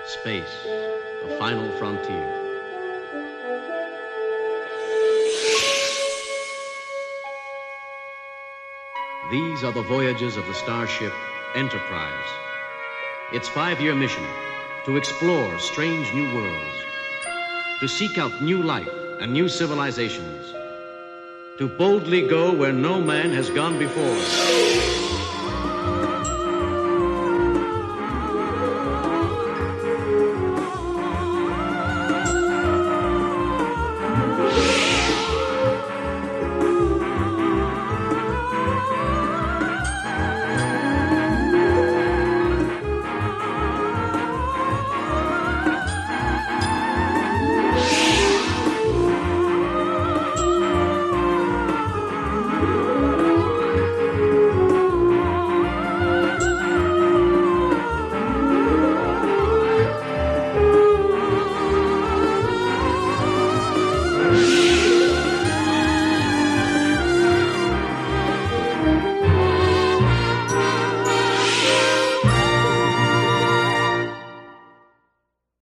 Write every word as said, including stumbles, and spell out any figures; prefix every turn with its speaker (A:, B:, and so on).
A: Space, the final frontier. These are the voyages of the starship Enterprise. Its five-year mission, to explore strange new worlds, to seek out new life and new civilizations, to boldly go where no man has gone before.